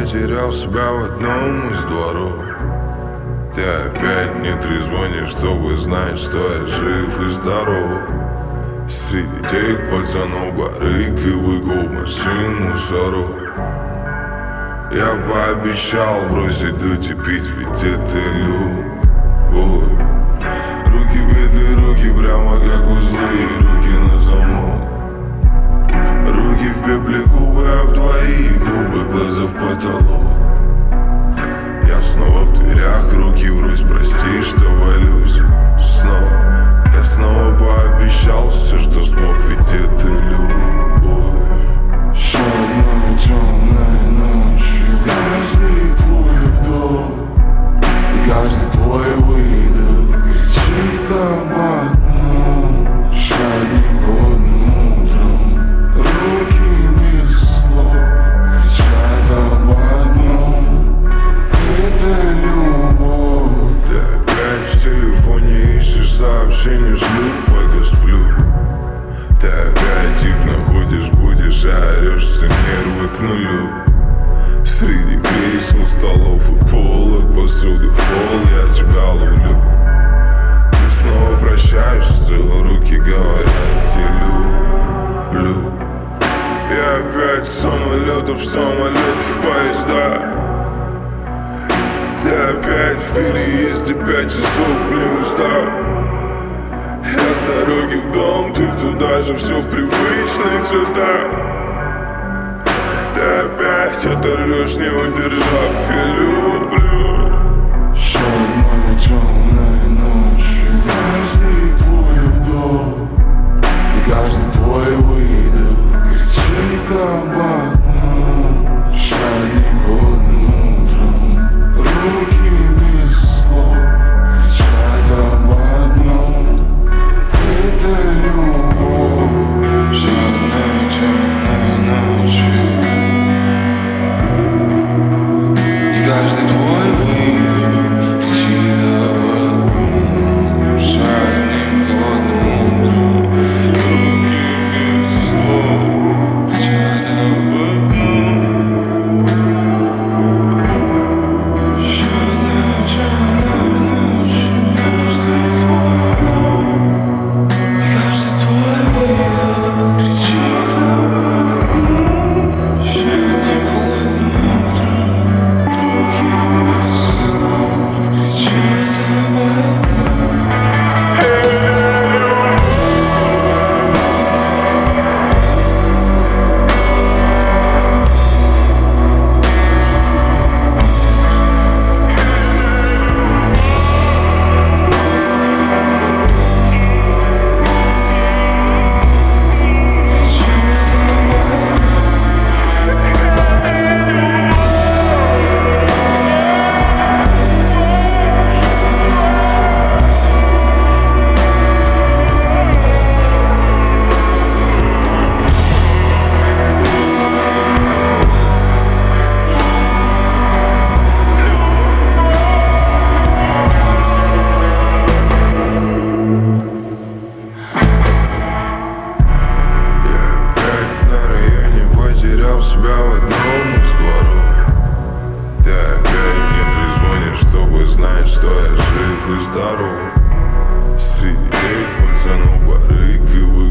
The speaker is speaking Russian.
потерял себя в одном из дворов. Ты опять мне трезвонишь, чтобы знать, что я жив и здоров. Среди тех пацанов барыг и быков, машин, мусоров. Я пообещал бросить дуть и пить, ведь это любовь. Руки петли, руки прямо как узлы, руки на замок. Руки в пепле, губы об твои губы, глаза в потолок. Я снова в дверях, руки врозь, прости, что валюсь снова. Я снова пообещал все, что смог, ведь это любовь. Еще одной темной ночью каждый твой вдох и каждый твой выдох кричит об одном. Еще одним холодным утром руки без слов кричат об одном. Это любовь. Ты опять в телефоне ищешь сообщения, шлю, пока сплю. Ты опять их находишь, будешь, орешь, все нервы к нулю. Среди кресел, столов и полок, посуды в пол я тебя ловлю. Ты снова прощаешься, руки говорят, я люблю. Я опять с самолетов в поезда. Ты опять в переезде, 5 часов не устал. Я с дороги в дом, ты туда же, все в привычных цветах. Ты опять оторвешь, не удержав, я люблю. Еще одной темной ночью каждый твой вдох и каждый твой выдох кричит об одном. Еще одним холодным утром руки без слов кричат об одном. Это любовь. Еще одной темной ночью и каждый твой выдох кричит об одном. Еще одним холодным утром руки без слов кричат об одном. Еще одной темной ночью каждый твой выдох кричит об одном. Еще одним холодным утром руки без слов кричат об одном. Потерял себя в одном из дворов. Ты опять мне трезвонишь, чтобы знать, что я жив и здоров. Среди тех пацанов барыг и